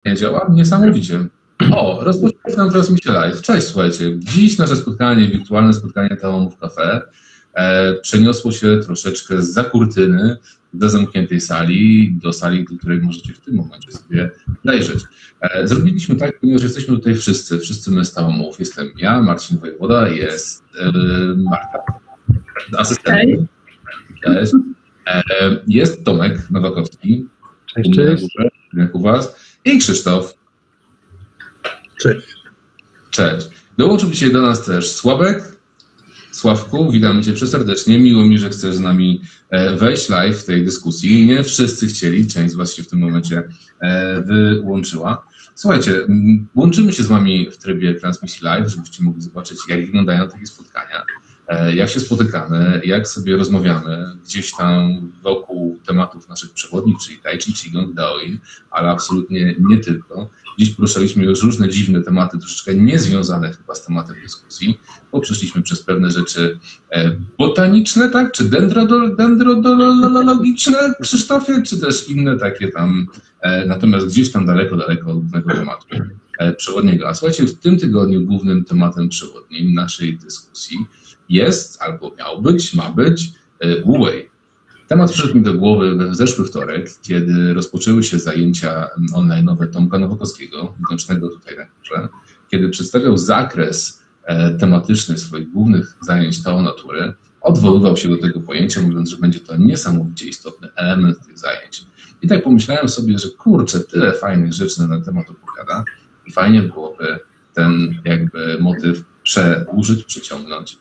Nie działa? Niesamowicie. Rozpoczynamy nam teraz mi się live. Cześć, słuchajcie. Dziś nasze spotkanie, wirtualne spotkanie Tao w Cafe przeniosło się troszeczkę zza kurtyny do zamkniętej sali, do sali, do której możecie w tym momencie sobie zajrzeć. Zrobiliśmy tak, ponieważ jesteśmy tutaj wszyscy my z Taomów. Jestem ja, Marcin Wojewoda, jest Marta, asystentem. Jest Tomek Nowakowski. Cześć. Jak u was. I Krzysztof. Cześć. Dołączył dzisiaj do nas też Sławek. Sławku, witamy cię serdecznie. Miło mi, że chcesz z nami wejść live w tej dyskusji. Nie wszyscy chcieli, część z was się w tym momencie wyłączyła. Słuchajcie, łączymy się z wami w trybie transmisji live, żebyście mogli zobaczyć, jak wyglądają takie spotkania, jak się spotykamy, jak sobie rozmawiamy gdzieś tam wokół tematów naszych przewodnich, czyli Tai Chi, Qigong, Daoin, ale absolutnie nie tylko. Dziś poruszaliśmy już różne dziwne tematy, troszeczkę niezwiązane chyba z tematem dyskusji, bo przeszliśmy przez pewne rzeczy botaniczne, tak? Czy dendrologiczne, Krzysztofie, czy też inne takie tam, natomiast gdzieś tam daleko od głównego tematu przewodniego. A słuchajcie, w tym tygodniu głównym tematem przewodnim naszej dyskusji jest, albo ma być Wu Wei. Temat przyszedł mi do głowy we zeszły wtorek, kiedy rozpoczęły się zajęcia online'owe Tomka Nowakowskiego, widocznego tutaj na górze, kiedy przedstawiał zakres tematyczny swoich głównych zajęć Tao Natury, odwoływał się do tego pojęcia, mówiąc, że będzie to niesamowicie istotny element tych zajęć. I tak pomyślałem sobie, że kurczę, tyle fajnych rzeczy na ten temat opowiada i fajnie byłoby ten jakby motyw przedłużyć, przeciągnąć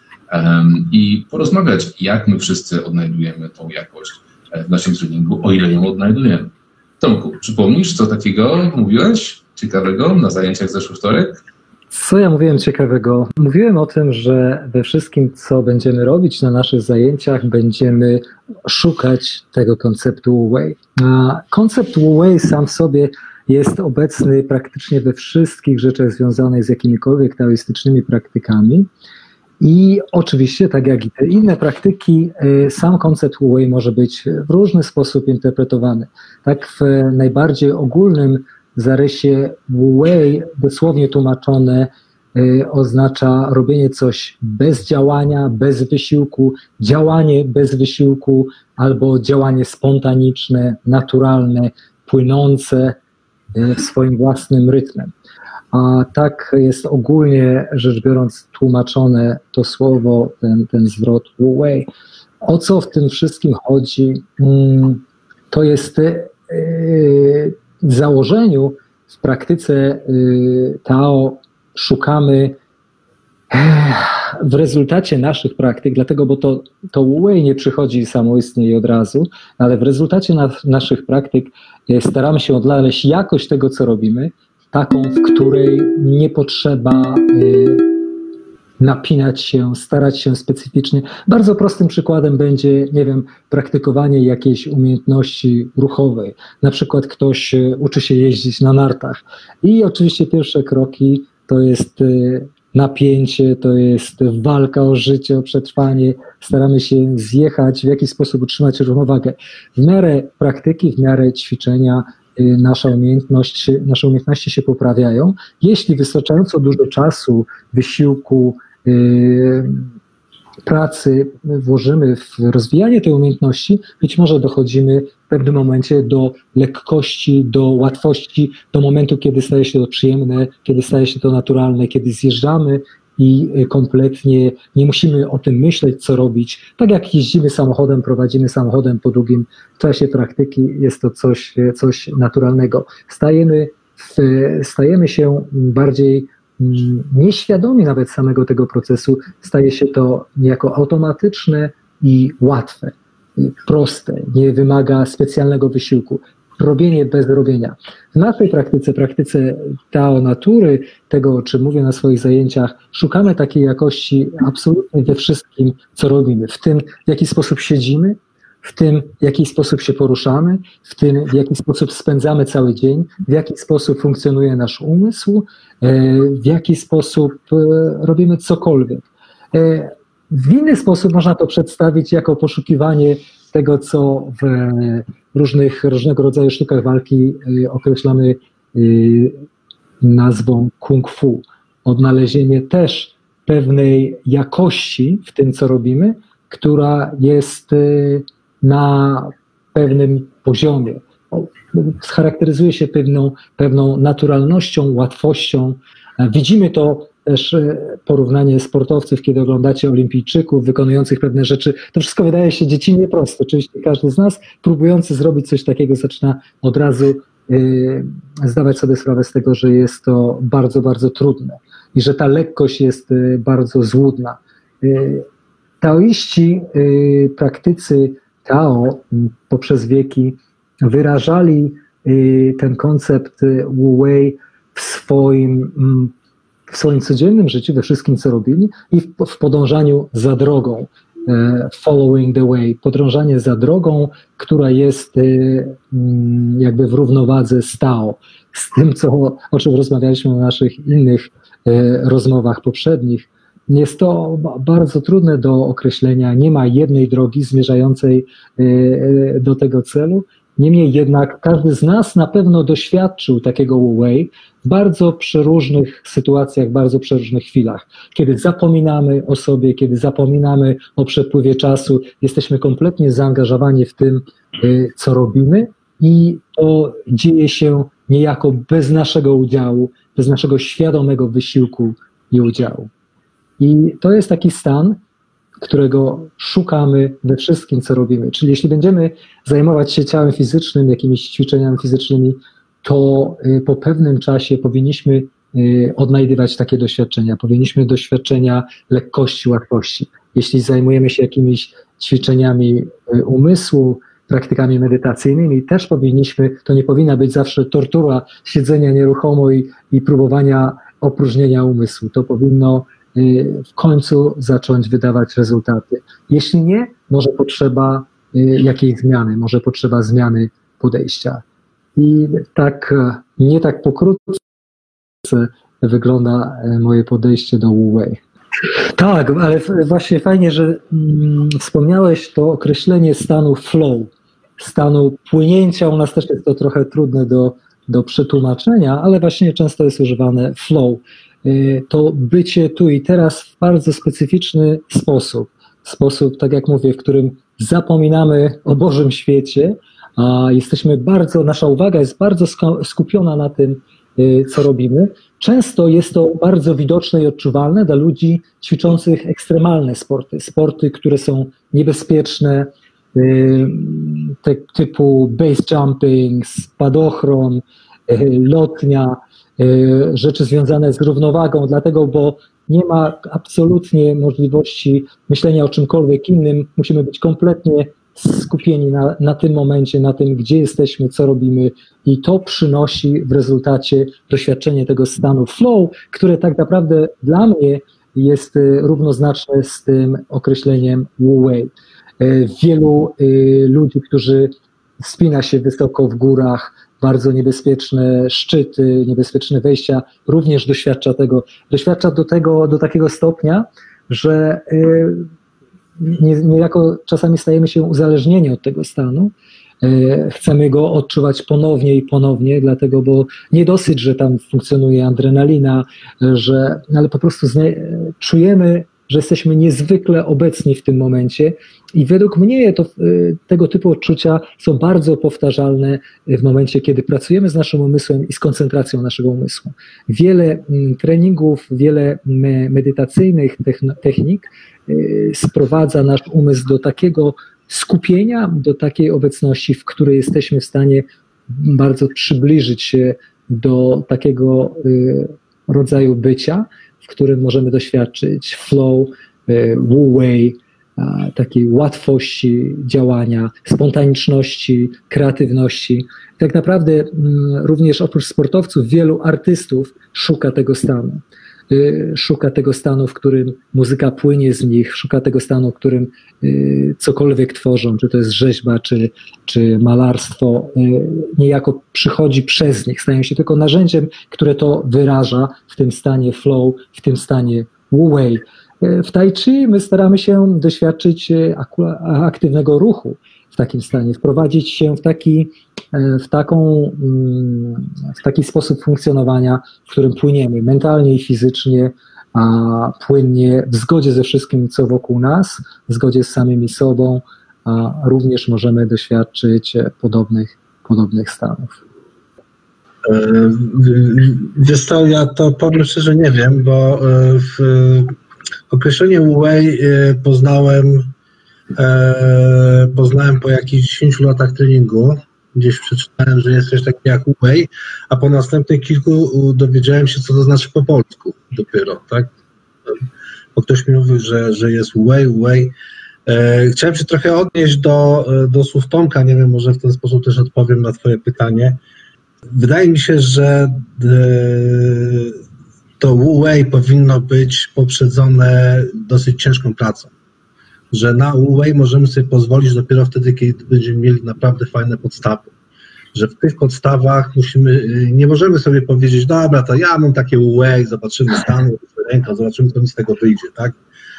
i porozmawiać, jak my wszyscy odnajdujemy tą jakość w naszym treningu, o ile ją odnajdujemy. Tomku, przypomnisz, co takiego mówiłeś ciekawego na zajęciach zeszły wtorek? Co ja mówiłem ciekawego? Mówiłem o tym, że we wszystkim, co będziemy robić na naszych zajęciach, będziemy szukać tego konceptu Wu Wei. A koncept Wu Wei sam w sobie jest obecny praktycznie we wszystkich rzeczach związanych z jakimikolwiek taoistycznymi praktykami. I oczywiście, tak jak i te inne praktyki, sam koncept Wu Wei może być w różny sposób interpretowany. Tak w najbardziej ogólnym zarysie Wu Wei, dosłownie tłumaczone, oznacza robienie coś bez działania, bez wysiłku, działanie bez wysiłku albo działanie spontaniczne, naturalne, płynące w swoim własnym rytmem. A tak jest ogólnie rzecz biorąc tłumaczone to słowo, ten zwrot Wu Wei. O co w tym wszystkim chodzi? To jest w założeniu, w praktyce Tao szukamy w rezultacie naszych praktyk, dlatego, bo to Wu Wei nie przychodzi samoistnie i od razu, ale w rezultacie naszych praktyk staramy się odnaleźć jakość tego, co robimy, taką, w której nie potrzeba napinać się, starać się specyficznie. Bardzo prostym przykładem będzie, nie wiem, praktykowanie jakiejś umiejętności ruchowej. Na przykład ktoś uczy się jeździć na nartach i oczywiście pierwsze kroki to jest napięcie, to jest walka o życie, o przetrwanie. Staramy się zjechać, w jakiś sposób utrzymać równowagę. W miarę praktyki, w miarę ćwiczenia nasze umiejętności się poprawiają. Jeśli wystarczająco dużo czasu, wysiłku, pracy włożymy w rozwijanie tej umiejętności, być może dochodzimy w pewnym momencie do lekkości, do łatwości, do momentu, kiedy staje się to przyjemne, kiedy staje się to naturalne, kiedy zjeżdżamy i kompletnie nie musimy o tym myśleć, co robić. Tak jak jeździmy samochodem, prowadzimy samochodem po długim czasie praktyki, jest to coś naturalnego. Stajemy się bardziej nieświadomi nawet samego tego procesu, staje się to niejako automatyczne i łatwe, proste, nie wymaga specjalnego wysiłku. Robienie bez robienia. W naszej praktyce Tao Natury, tego o czym mówię na swoich zajęciach, szukamy takiej jakości absolutnie we wszystkim, co robimy. W tym, w jaki sposób siedzimy, w tym, w jaki sposób się poruszamy, w tym, w jaki sposób spędzamy cały dzień, w jaki sposób funkcjonuje nasz umysł, w jaki sposób robimy cokolwiek. W inny sposób można to przedstawić jako poszukiwanie tego, co w różnego rodzaju sztukach walki określamy nazwą kung fu. Odnalezienie też pewnej jakości w tym, co robimy, która jest na pewnym poziomie. Charakteryzuje się pewną naturalnością, łatwością. Widzimy to też porównanie sportowców, kiedy oglądacie olimpijczyków wykonujących pewne rzeczy. To wszystko wydaje się dziecinnie proste. Oczywiście każdy z nas próbujący zrobić coś takiego zaczyna od razu zdawać sobie sprawę z tego, że jest to bardzo, bardzo trudne i że ta lekkość jest bardzo złudna. Taoiści, praktycy Tao poprzez wieki wyrażali ten koncept Wu Wei w swoim codziennym życiu, we wszystkim, co robili i w podążaniu za drogą, following the way, podążanie za drogą, która jest jakby w równowadze z Tao, z tym, o czym rozmawialiśmy w naszych innych rozmowach poprzednich. Jest to bardzo trudne do określenia, nie ma jednej drogi zmierzającej do tego celu. Niemniej jednak każdy z nas na pewno doświadczył takiego Wu Wei w bardzo przeróżnych sytuacjach, bardzo przeróżnych chwilach. Kiedy zapominamy o sobie, kiedy zapominamy o przepływie czasu, jesteśmy kompletnie zaangażowani w tym, co robimy i to dzieje się niejako bez naszego udziału, bez naszego świadomego wysiłku i udziału. I to jest taki stan, którego szukamy we wszystkim, co robimy. Czyli jeśli będziemy zajmować się ciałem fizycznym, jakimiś ćwiczeniami fizycznymi, to po pewnym czasie powinniśmy odnajdywać takie doświadczenia. Powinniśmy doświadczenia lekkości, łatwości. Jeśli zajmujemy się jakimiś ćwiczeniami umysłu, praktykami medytacyjnymi, też powinniśmy, to nie powinna być zawsze tortura siedzenia nieruchomo i próbowania opróżnienia umysłu. To powinno w końcu zacząć wydawać rezultaty. Jeśli nie, może potrzeba jakiejś zmiany, może potrzeba zmiany podejścia. I nie tak pokrótce wygląda moje podejście do Wu Wei. Tak, ale właśnie fajnie, że wspomniałeś to określenie stanu flow, stanu płynięcia. U nas też jest to trochę trudne do przetłumaczenia, ale właśnie często jest używane flow. To bycie tu i teraz w bardzo specyficzny sposób, tak jak mówię, w którym zapominamy o Bożym świecie, a nasza uwaga jest bardzo skupiona na tym, co robimy. Często jest to bardzo widoczne i odczuwalne dla ludzi ćwiczących ekstremalne sporty, które są niebezpieczne, typu base jumping, spadochron, lotnia, rzeczy związane z równowagą, dlatego, bo nie ma absolutnie możliwości myślenia o czymkolwiek innym. Musimy być kompletnie skupieni na tym momencie, na tym, gdzie jesteśmy, co robimy i to przynosi w rezultacie doświadczenie tego stanu flow, które tak naprawdę dla mnie jest równoznaczne z tym określeniem Wu Wei. Wielu ludzi, którzy wspina się wysoko w górach, bardzo niebezpieczne szczyty, niebezpieczne wejścia, również doświadcza tego. Doświadcza do takiego stopnia, że niejako czasami stajemy się uzależnieni od tego stanu. Chcemy go odczuwać ponownie i ponownie, dlatego, bo nie dosyć, że tam funkcjonuje adrenalina, ale po prostu czujemy, że jesteśmy niezwykle obecni w tym momencie i według mnie tego typu odczucia są bardzo powtarzalne w momencie, kiedy pracujemy z naszym umysłem i z koncentracją naszego umysłu. Wiele treningów, wiele medytacyjnych technik sprowadza nasz umysł do takiego skupienia, do takiej obecności, w której jesteśmy w stanie bardzo przybliżyć się do takiego rodzaju bycia, w którym możemy doświadczyć flow, Wu Wei, takiej łatwości działania, spontaniczności, kreatywności. Tak naprawdę również oprócz sportowców wielu artystów szuka tego stanu. Szuka tego stanu, w którym muzyka płynie z nich, szuka tego stanu, w którym cokolwiek tworzą, czy to jest rzeźba, czy malarstwo, niejako przychodzi przez nich, stają się tylko narzędziem, które to wyraża w tym stanie flow, w tym stanie Wu Wei. W Tai Chi my staramy się doświadczyć aktywnego ruchu. w takim stanie, wprowadzić się w taki sposób funkcjonowania, w którym płyniemy mentalnie i fizycznie, a płynnie w zgodzie ze wszystkim, co wokół nas, w zgodzie z samymi sobą, a również możemy doświadczyć podobnych stanów. Wiesz co, ja to powiem szczerze nie wiem, bo w określenie Wu-Wei poznałem po jakichś 10 latach treningu. Gdzieś przeczytałem, że jest coś takiego jak Wu-Wei, a po następnych kilku dowiedziałem się, co to znaczy po polsku dopiero, tak? Bo ktoś mi mówił, że jest Wu-Wei. Chciałem się trochę odnieść do słów Tomka, nie wiem, może w ten sposób też odpowiem na twoje pytanie. Wydaje mi się, że to Wu-Wei powinno być poprzedzone dosyć ciężką pracą. Że na Wu-Wei możemy sobie pozwolić dopiero wtedy, kiedy będziemy mieli naprawdę fajne podstawy. Że w tych podstawach nie możemy sobie powiedzieć, dobra, to ja mam takie Wu-Wei, zobaczymy stan, ręką, zobaczymy, co mi z tego wyjdzie, tak?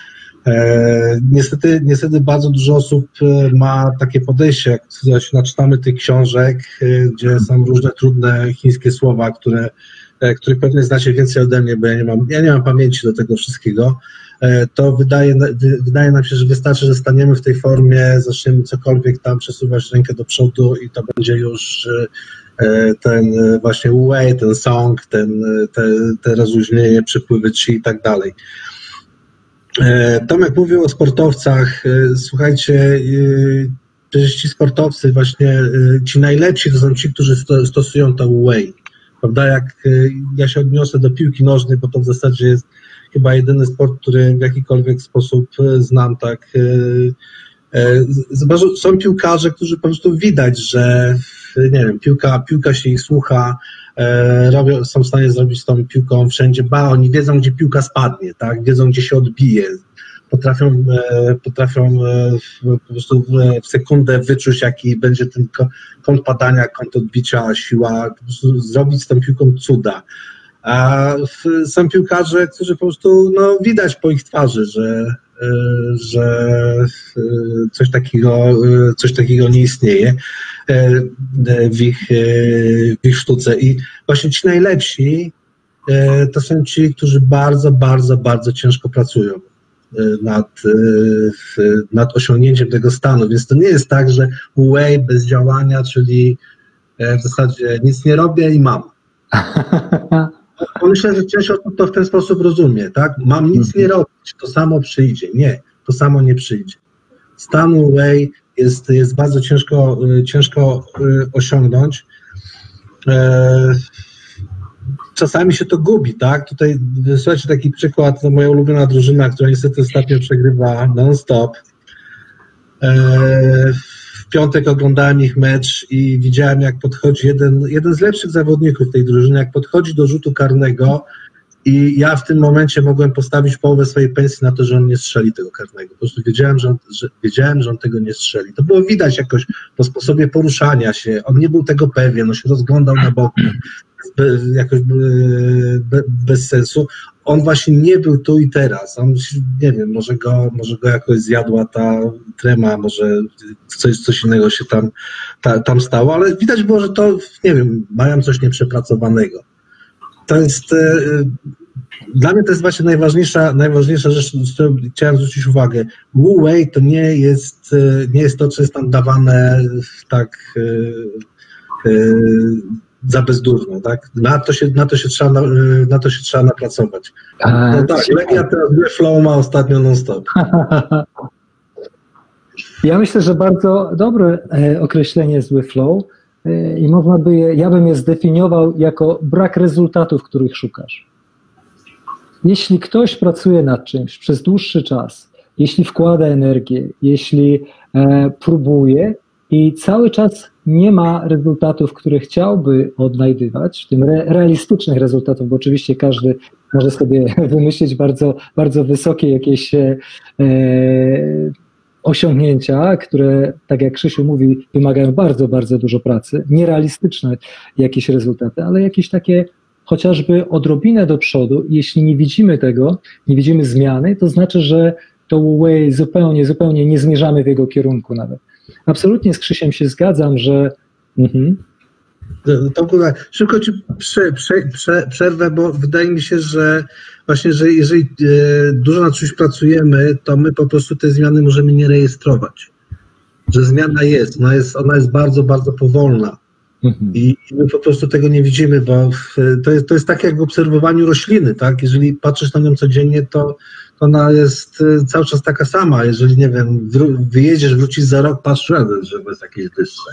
Niestety bardzo dużo osób ma takie podejście, jak się naczytamy tych książek, gdzie są różne trudne chińskie słowa, których pewnie znacie więcej ode mnie, bo ja nie mam pamięci do tego wszystkiego, to wydaje nam się, że wystarczy, że staniemy w tej formie, zaczniemy cokolwiek tam przesuwać rękę do przodu i to będzie już ten właśnie Wu-Wei, ten song, te rozluźnienie, przepływy chi i tak dalej. Tomek mówił o sportowcach. Słuchajcie, przecież ci sportowcy właśnie, ci najlepsi to są ci, którzy stosują to Wu-Wei. Prawda? Jak ja się odniosę do piłki nożnej, bo to w zasadzie jest chyba jedyny sport, który w jakikolwiek sposób znam, tak. Są piłkarze, którzy po prostu widać, że nie wiem, piłka się ich słucha, są w stanie zrobić z tą piłką wszędzie, oni wiedzą, gdzie piłka spadnie, tak, wiedzą, gdzie się odbije, potrafią po prostu w sekundę wyczuć, jaki będzie ten kąt padania, kąt odbicia, siła, po prostu zrobić z tą piłką cuda. A są piłkarze, którzy po prostu, widać po ich twarzy, że coś takiego nie istnieje w ich sztuce. I właśnie ci najlepsi to są ci, którzy bardzo, bardzo, bardzo ciężko pracują nad osiągnięciem tego stanu. Więc to nie jest tak, że Wu-Wei bez działania, czyli w zasadzie nic nie robię i mam. Myślę, że część osób to w ten sposób rozumie, tak? Mam nic nie robić, to samo przyjdzie. Nie, to samo nie przyjdzie. Stan Wu-Wei jest bardzo ciężko osiągnąć. Czasami się to gubi, tak? Tutaj wysłuchajcie taki przykład, to moja ulubiona drużyna, która niestety ostatnio przegrywa non-stop. W piątek oglądałem ich mecz i widziałem, jak podchodzi jeden z lepszych zawodników tej drużyny, jak podchodzi do rzutu karnego i ja w tym momencie mogłem postawić połowę swojej pensji na to, że on nie strzeli tego karnego. Po prostu wiedziałem, że on tego nie strzeli. To było widać jakoś po sposobie poruszania się. On nie był tego pewien, on się rozglądał na boku jakoś bez sensu. On właśnie nie był tu i teraz. On, nie wiem, może go jakoś zjadła ta trema, może coś innego się tam stało, ale widać było, że to, nie wiem, mają coś nieprzepracowanego. To jest, dla mnie to jest właśnie najważniejsza rzecz, na którą chciałem zwrócić uwagę. Wu-Wei to nie jest to, co jest tam dawane tak za bezdurno, tak? Na to się trzeba napracować. No tak, Legia teraz flow ma ostatnio non-stop. Ja myślę, że bardzo dobre określenie zły flow i ja bym je zdefiniował jako brak rezultatów, których szukasz. Jeśli ktoś pracuje nad czymś przez dłuższy czas, jeśli wkłada energię, jeśli próbuje i cały czas nie ma rezultatów, które chciałby odnajdywać, w tym realistycznych rezultatów, bo oczywiście każdy może sobie wymyślić bardzo, bardzo wysokie jakieś osiągnięcia, które, tak jak Krzysiu mówi, wymagają bardzo, bardzo dużo pracy, nierealistyczne jakieś rezultaty, ale jakieś takie chociażby odrobinę do przodu. Jeśli nie widzimy tego, nie widzimy zmiany, to znaczy, że to Wu-Wei zupełnie nie zmierzamy w jego kierunku nawet. absolutnie z Krzysiem się zgadzam, że... Tomku, szybko ci przerwę, bo wydaje mi się, że właśnie, że jeżeli dużo nad czymś pracujemy, to my po prostu te zmiany możemy nie rejestrować. Że zmiana jest, ona jest bardzo, bardzo powolna. I my po prostu tego nie widzimy, bo to jest tak jak w obserwowaniu rośliny, tak? Jeżeli patrzysz na nią codziennie, to ona jest cały czas taka sama. Jeżeli, nie wiem, wyjedziesz, wrócisz za rok, patrz, że jest jakieś wyższe.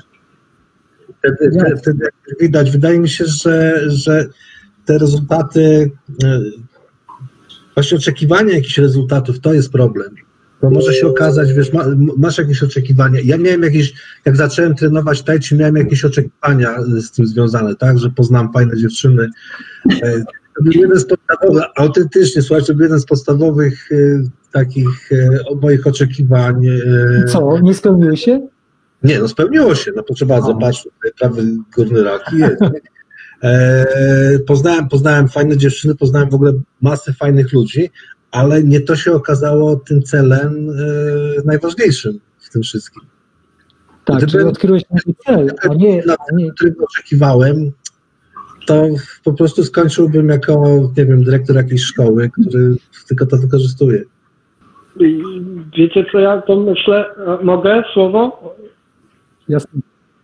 Wtedy jak widać, wydaje mi się, że te rezultaty, właśnie oczekiwanie jakichś rezultatów, to jest problem. Bo może się okazać, wiesz, masz jakieś oczekiwania. Ja miałem jakieś, jak zacząłem trenować tai chi, miałem jakieś oczekiwania z tym związane, tak, że poznam fajne dziewczyny. To był jeden z podstawowych, autentycznie, słuchajcie, to był jeden z podstawowych takich moich oczekiwań. Co, nie spełniły się? Nie, spełniło się, proszę bardzo, patrz, tutaj prawy górny rak jest. Poznałem fajne dziewczyny, poznałem w ogóle masę fajnych ludzi, ale nie to się okazało tym celem najważniejszym w tym wszystkim. Tak, czyli odkryłeś taki cel, a nie... którego oczekiwałem, to po prostu skończyłbym jako, nie wiem, dyrektor jakiejś szkoły, który tylko to wykorzystuje. Wiecie co, ja to myślę, mogę słowo? Jasne.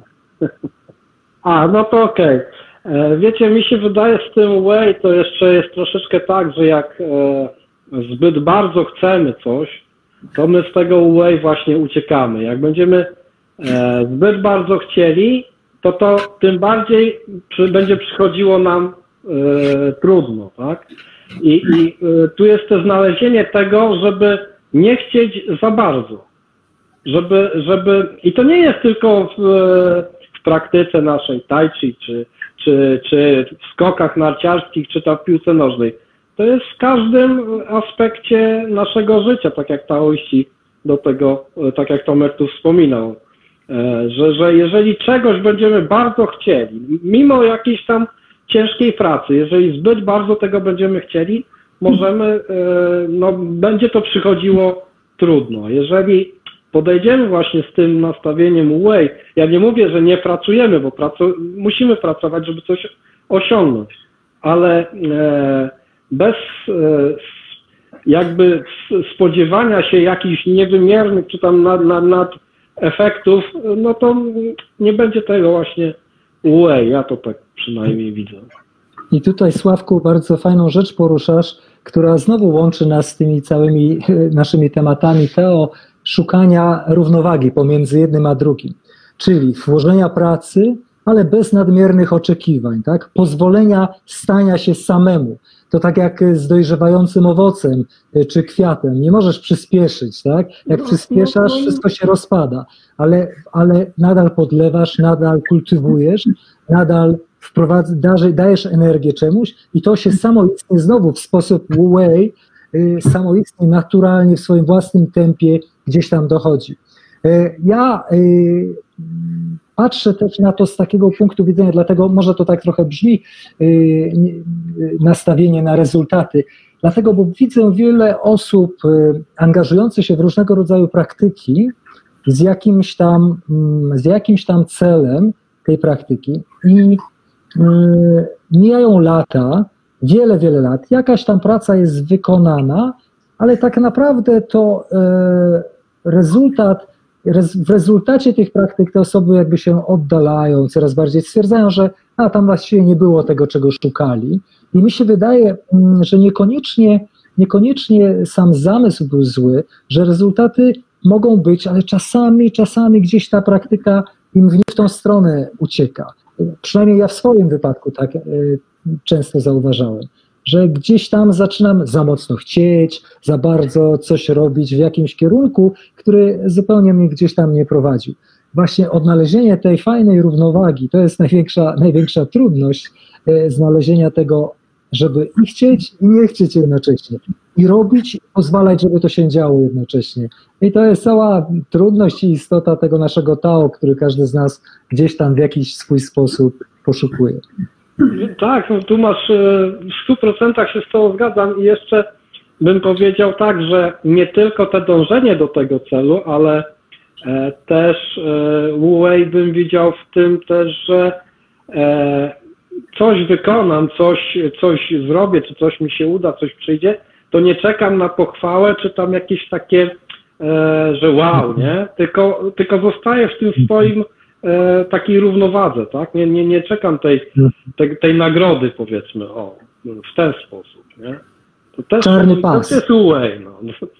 No to okej. Wiecie, mi się wydaje z tym way to jeszcze jest troszeczkę tak, że jak zbyt bardzo chcemy coś, to my z tego way właśnie uciekamy. Jak będziemy zbyt bardzo chcieli, to tym bardziej będzie przychodziło nam trudno, tak? I tu jest to znalezienie tego, żeby nie chcieć za bardzo. I to nie jest tylko w praktyce naszej tai chi, czy w skokach narciarskich, czy tam w piłce nożnej. To jest w każdym aspekcie naszego życia, tak jak taoiści do tego, tak jak Tomek tu wspominał, że jeżeli czegoś będziemy bardzo chcieli, mimo jakiejś tam ciężkiej pracy, jeżeli zbyt bardzo tego będziemy chcieli, możemy, będzie to przychodziło trudno. Jeżeli podejdziemy właśnie z tym nastawieniem way, ja nie mówię, że nie pracujemy, bo musimy pracować, żeby coś osiągnąć, ale bez jakby spodziewania się jakichś niewymiernych czy tam nad efektów, to nie będzie tego właśnie way, ja to tak przynajmniej widzę. I tutaj, Sławku, bardzo fajną rzecz poruszasz, która znowu łączy nas z tymi całymi naszymi tematami szukania równowagi pomiędzy jednym a drugim, czyli włożenia pracy, ale bez nadmiernych oczekiwań, tak? Pozwolenia stania się samemu. To tak jak z dojrzewającym owocem czy kwiatem. Nie możesz przyspieszyć, tak? Jak przyspieszasz, wszystko się rozpada, ale nadal podlewasz, nadal kultywujesz, nadal dajesz energię czemuś i to się samoistnie znowu w sposób way, samoistnie, naturalnie w swoim własnym tempie gdzieś tam dochodzi. Ja patrzę też na to z takiego punktu widzenia, dlatego może to tak trochę brzmi, nastawienie na rezultaty, dlatego, bo widzę wiele osób angażujących się w różnego rodzaju praktyki z jakimś tam celem tej praktyki i mijają lata, wiele lat, jakaś tam praca jest wykonana, ale tak naprawdę to w rezultacie tych praktyk te osoby jakby się oddalają, coraz bardziej stwierdzają, że tam właściwie nie było tego, czego szukali. I mi się wydaje, że niekoniecznie sam zamysł był zły, że rezultaty mogą być, ale czasami gdzieś ta praktyka im w tą stronę ucieka. Przynajmniej ja w swoim wypadku tak często zauważałem, że gdzieś tam zaczynam za mocno chcieć, za bardzo coś robić w jakimś kierunku, który zupełnie mnie gdzieś tam nie prowadził. Właśnie odnalezienie tej fajnej równowagi, to jest największa trudność znalezienia tego, żeby i chcieć, i nie chcieć jednocześnie. I robić, i pozwalać, żeby to się działo jednocześnie. I to jest cała trudność i istota tego naszego Tao, który każdy z nas gdzieś tam w jakiś swój sposób poszukuje. Tak, tu masz w 100% się z tobą zgadzam i jeszcze bym powiedział tak, że nie tylko to dążenie do tego celu, ale Też Wu Wei bym widział w tym też, że coś wykonam, coś zrobię, czy coś mi się uda, coś przyjdzie, to nie czekam na pochwałę, czy tam jakieś takie, że wow, nie? Tylko zostaję w tym swoim takiej równowadze, tak? Nie czekam tej nagrody, powiedzmy, w ten sposób, nie? To też Czarny pas. To jest Wu Wei, no.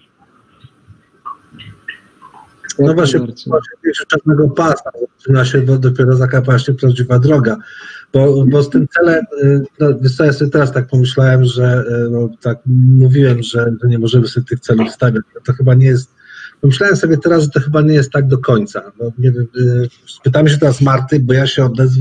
No właśnie, czarnego pasa zaczyna się dopiero zakapaśnie prawdziwa droga, bo z tym celem, no wiesz co, ja sobie teraz tak pomyślałem, że tak mówiłem, że nie możemy sobie tych celów stawiać, to chyba nie jest, pomyślałem sobie teraz, że to chyba nie jest tak do końca. No, nie wiem, spytamy się teraz Marty, bo ja się odezwę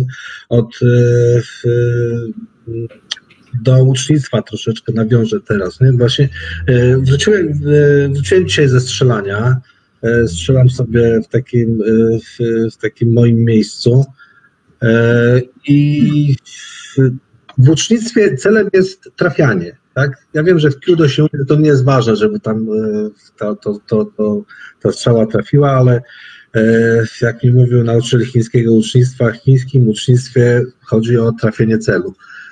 do ucznictwa troszeczkę nawiążę teraz, nie? Właśnie wróciłem dzisiaj ze strzelania. Strzelam sobie w takim moim miejscu i w łucznictwie celem jest trafianie, tak? Ja wiem, że w Kyudo się mówi, że to nie jest ważne, żeby tam ta strzała trafiła, ale jak mi mówił nauczyciel chińskiego łucznictwa, w chińskim łucznictwie chodzi o trafienie celu.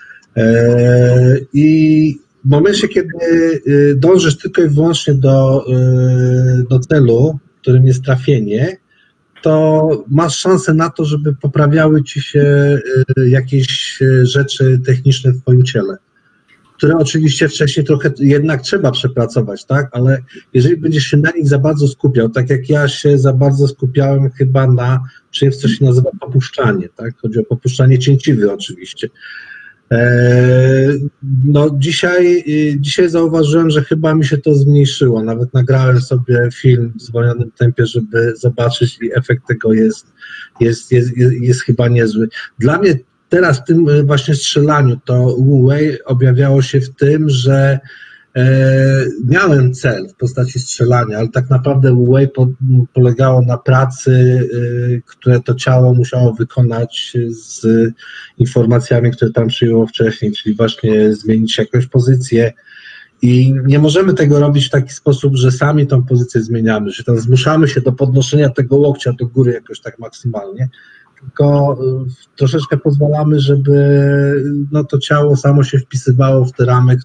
I w momencie, kiedy dążysz tylko i wyłącznie do celu, którym jest trafienie, to masz szansę na to, żeby poprawiały ci się jakieś rzeczy techniczne w twoim ciele, które oczywiście wcześniej trochę jednak trzeba przepracować, tak? Ale jeżeli będziesz się na nich za bardzo skupiał, tak jak ja się za bardzo skupiałem chyba na czymś, co się nazywa popuszczanie, tak? Chodzi o popuszczanie cięciwy oczywiście. No dzisiaj zauważyłem, że chyba mi się to zmniejszyło. Nawet nagrałem sobie film w zwolnionym tempie, żeby zobaczyć, i efekt tego jest chyba niezły. Dla mnie teraz w tym właśnie strzelaniu to Wu Wei objawiało się w tym, że miałem cel w postaci strzelania, ale tak naprawdę Wu Wei polegało na pracy, które to ciało musiało wykonać z informacjami, które tam przyjęło wcześniej, czyli właśnie zmienić jakąś pozycję. I nie możemy tego robić w taki sposób, że sami tą pozycję zmieniamy, że tam zmuszamy się do podnoszenia tego łokcia do góry jakoś tak maksymalnie, tylko troszeczkę pozwalamy, żeby to ciało samo się wpisywało w te ramy,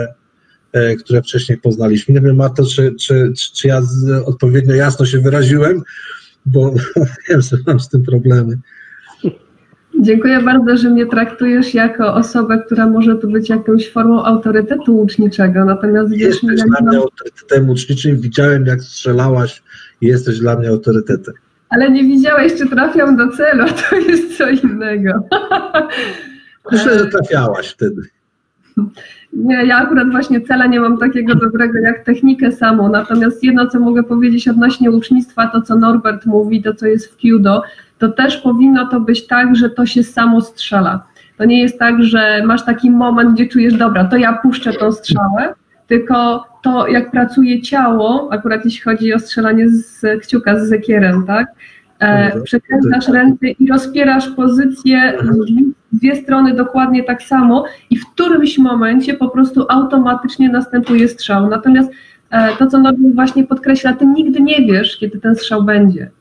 które wcześniej poznaliśmy. Nie wiem, Marto, czy ja odpowiednio jasno się wyraziłem, bo wiem, że mam z tym problemy. Dziękuję bardzo, że mnie traktujesz jako osobę, która może tu być jakąś formą autorytetu łuczniczego, natomiast jesteś dla mnie autorytetem łuczniczym, widziałem, jak strzelałaś i jesteś dla mnie autorytetem. Ale nie widziałeś, czy trafiam do celu, to jest co innego. Myślę, że trafiałaś wtedy. Nie, ja akurat właśnie cela nie mam takiego dobrego jak technikę samą, natomiast jedno, co mogę powiedzieć odnośnie łucznictwa, to co Norbert mówi, to co jest w Kyudo, to też powinno to być tak, że to się samo strzela. To nie jest tak, że masz taki moment, gdzie czujesz, dobra, to ja puszczę tą strzałę, tylko to jak pracuje ciało, akurat jeśli chodzi o strzelanie z kciuka, z zekierem, tak? Przekręcasz ręce i rozpierasz pozycję z dwie strony dokładnie tak samo i w którymś momencie po prostu automatycznie następuje strzał. Natomiast to, co Norbert właśnie podkreśla, ty nigdy nie wiesz, kiedy ten strzał będzie.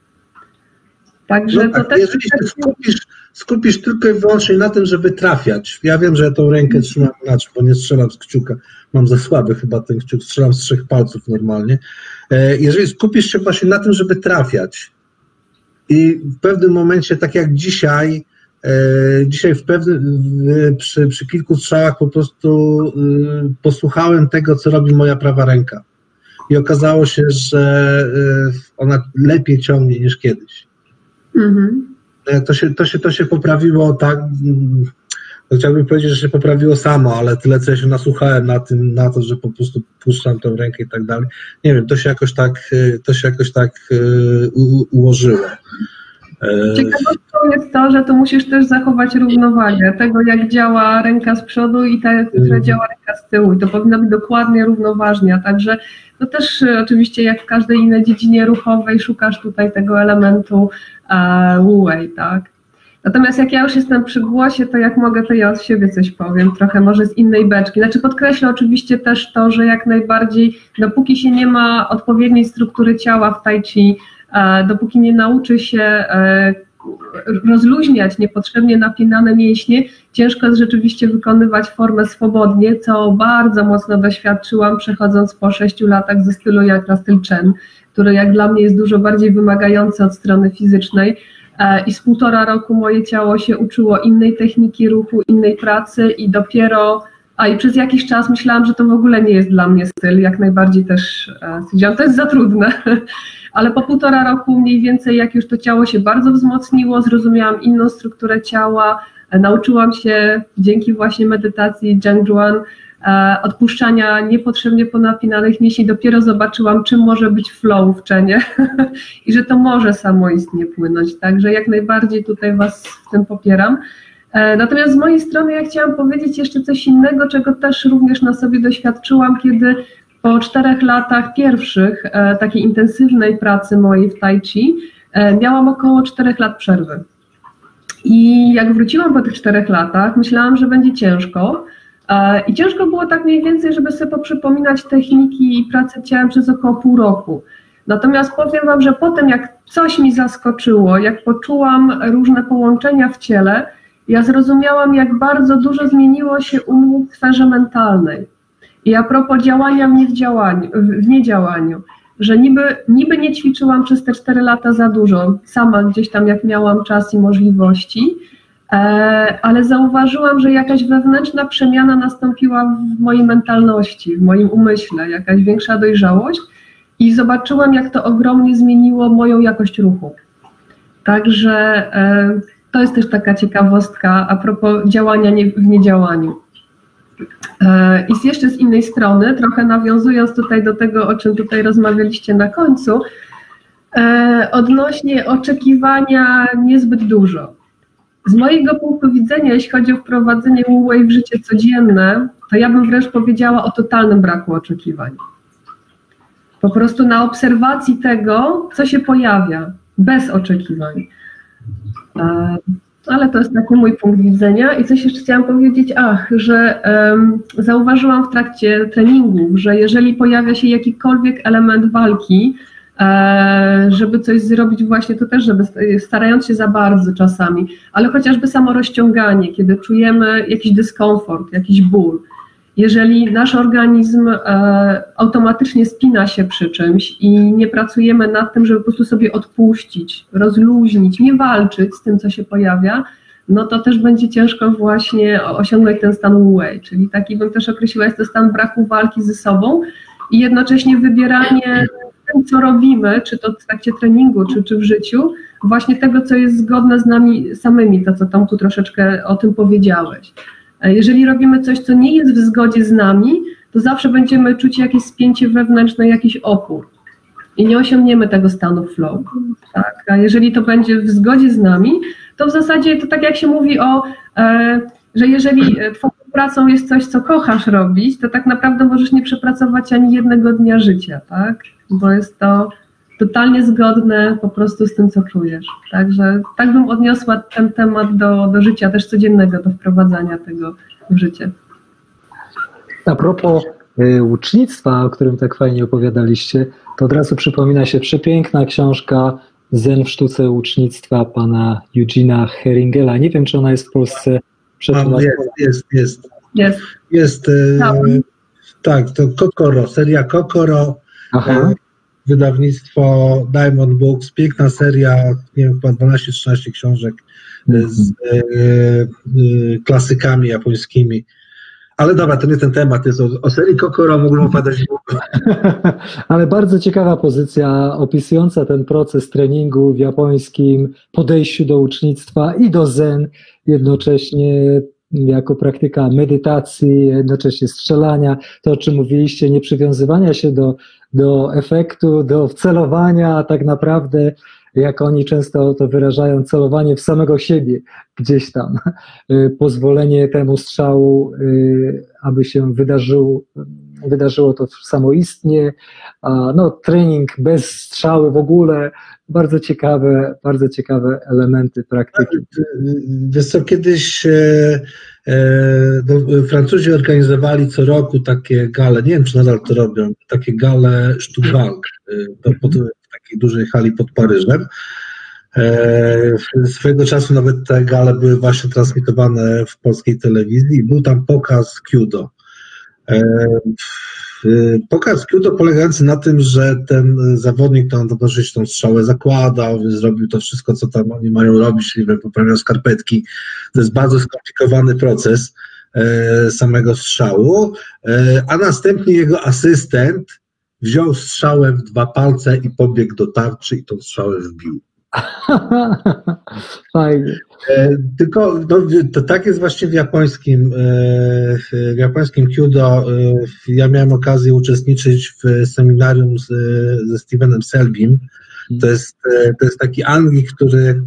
Także to też... Jeżeli się skupisz tylko i wyłącznie na tym, żeby trafiać, ja wiem, że ja tą rękę trzymam inaczej, bo nie strzelam z kciuka, mam za słaby chyba ten kciuk, strzelam z 3 palców normalnie. Jeżeli skupisz się właśnie na tym, żeby trafiać i w pewnym momencie, tak jak dzisiaj przy kilku strzałach po prostu posłuchałem tego, co robi moja prawa ręka i okazało się, że ona lepiej ciągnie niż kiedyś. Mhm. To się poprawiło tak, chciałbym powiedzieć, że się poprawiło samo, ale tyle, co ja się nasłuchałem na to, że po prostu puszczam tę rękę i tak dalej. Nie wiem, to się jakoś tak ułożyło. Ciekawostką jest to, że tu musisz też zachować równowagę tego, jak działa ręka z przodu i ta, która działa ręka z tyłu. I to powinno być dokładnie równoważnie. Także to też oczywiście jak w każdej innej dziedzinie ruchowej szukasz tutaj tego elementu Wu Wei, tak? Natomiast jak ja już jestem przy głosie, to jak mogę, to ja od siebie coś powiem, trochę może z innej beczki. Znaczy podkreślę oczywiście też to, że jak najbardziej, dopóki się nie ma odpowiedniej struktury ciała w tai chi, dopóki nie nauczy się rozluźniać niepotrzebnie napinane mięśnie, ciężko jest rzeczywiście wykonywać formę swobodnie, co bardzo mocno doświadczyłam, przechodząc po 6 latach ze stylu jak na styl Chen, który jak dla mnie jest dużo bardziej wymagający od strony fizycznej i z 1,5 roku moje ciało się uczyło innej techniki ruchu, innej pracy i dopiero, i przez jakiś czas myślałam, że to w ogóle nie jest dla mnie styl, jak najbardziej też stwierdziłam, to jest za trudne, ale po 1,5 roku mniej więcej, jak już to ciało się bardzo wzmocniło, zrozumiałam inną strukturę ciała, nauczyłam się dzięki właśnie medytacji Zheng Zhuan odpuszczania niepotrzebnie ponapinanych mięśni, dopiero zobaczyłam, czym może być flow w Chenie i że to może samoistnie płynąć, także jak najbardziej tutaj Was w tym popieram. Natomiast z mojej strony ja chciałam powiedzieć jeszcze coś innego, czego też również na sobie doświadczyłam, kiedy po 4 latach pierwszych takiej intensywnej pracy mojej w Tai Chi miałam około 4 lat przerwy. I jak wróciłam po tych 4 latach, myślałam, że będzie ciężko. I ciężko było tak mniej więcej, żeby sobie poprzypominać techniki i pracę ciałem przez około 0,5 roku. Natomiast powiem Wam, że potem jak coś mi zaskoczyło, jak poczułam różne połączenia w ciele, ja zrozumiałam, jak bardzo dużo zmieniło się u mnie w sferze mentalnej. I a propos działania w niedziałaniu, że niby nie ćwiczyłam przez te 4 lata za dużo, sama gdzieś tam jak miałam czas i możliwości, ale zauważyłam, że jakaś wewnętrzna przemiana nastąpiła w mojej mentalności, w moim umyśle, jakaś większa dojrzałość i zobaczyłam, jak to ogromnie zmieniło moją jakość ruchu. Także to jest też taka ciekawostka a propos działania w niedziałaniu. I jeszcze z innej strony, trochę nawiązując tutaj do tego, o czym tutaj rozmawialiście na końcu, odnośnie oczekiwania niezbyt dużo. Z mojego punktu widzenia, jeśli chodzi o wprowadzenie Wu-Wei w życie codzienne, to ja bym wręcz powiedziała o totalnym braku oczekiwań. Po prostu na obserwacji tego, co się pojawia, bez oczekiwań. Ale to jest taki mój punkt widzenia. I coś jeszcze chciałam powiedzieć, że zauważyłam w trakcie treningów, że jeżeli pojawia się jakikolwiek element walki, żeby coś zrobić właśnie, to też, żeby starając się za bardzo czasami, ale chociażby samo rozciąganie, kiedy czujemy jakiś dyskomfort, jakiś ból, jeżeli nasz organizm automatycznie spina się przy czymś i nie pracujemy nad tym, żeby po prostu sobie odpuścić, rozluźnić, nie walczyć z tym, co się pojawia, no to też będzie ciężko właśnie osiągnąć ten stan Wu-Wei, czyli taki bym też określiła, jest to stan braku walki ze sobą i jednocześnie wybieranie tym, co robimy, czy to w trakcie treningu, czy w życiu, właśnie tego, co jest zgodne z nami samymi, to co Tomku troszeczkę o tym powiedziałeś. Jeżeli robimy coś, co nie jest w zgodzie z nami, to zawsze będziemy czuć jakieś spięcie wewnętrzne, jakiś opór i nie osiągniemy tego stanu flow. Tak? A jeżeli to będzie w zgodzie z nami, to w zasadzie to tak jak się mówi że jeżeli twoją pracą jest coś, co kochasz robić, to tak naprawdę możesz nie przepracować ani jednego dnia życia, tak? Bo jest to totalnie zgodne po prostu z tym, co czujesz. Także tak bym odniosła ten temat do życia też codziennego, do wprowadzania tego w życie. A propos łucznictwa, o którym tak fajnie opowiadaliście, to od razu przypomina się przepiękna książka Zen w sztuce łucznictwa pana Eugena Heringela. Nie wiem, czy ona jest w Polsce przetłumaczona. Jest. Tak, to Kokoro, seria Kokoro. Aha. Wydawnictwo Diamond Books, piękna seria, nie wiem, chyba 12-13 książek z klasykami japońskimi. Ale dobra, to nie ten temat, jest o serii Kokoro mógłbym opowiadać. Ale bardzo ciekawa pozycja opisująca ten proces treningu w japońskim, podejściu do ucznictwa i do zen, jednocześnie jako praktyka medytacji, jednocześnie strzelania, to o czym mówiliście, nie przywiązywania się do efektu, do wcelowania, a tak naprawdę, jak oni często to wyrażają, celowanie w samego siebie gdzieś tam, pozwolenie temu strzału, aby się wydarzyło to samoistnie, no trening bez strzały w ogóle, bardzo ciekawe elementy praktyki. Wiesz co, kiedyś Francuzi organizowali co roku takie gale, nie wiem czy nadal to robią, takie gale sztuk walk, takiej dużej hali pod Paryżem. Swojego czasu nawet te gale były właśnie transmitowane w polskiej telewizji i był tam pokaz Kyudo. Pokaz Kyudo polegający na tym, że ten zawodnik tam dosyć tą strzałę zakładał, zrobił to wszystko, co tam oni mają robić, czyli poprawiał skarpetki. To jest bardzo skomplikowany proces samego strzału, a następnie jego asystent wziął strzałę w 2 palce i pobiegł do tarczy i tą strzałę wbił. Fajnie. Tylko to tak jest właśnie w japońskim Kyudo. Ja miałem okazję uczestniczyć w seminarium ze Stevenem Selbym. To jest taki Anglik, który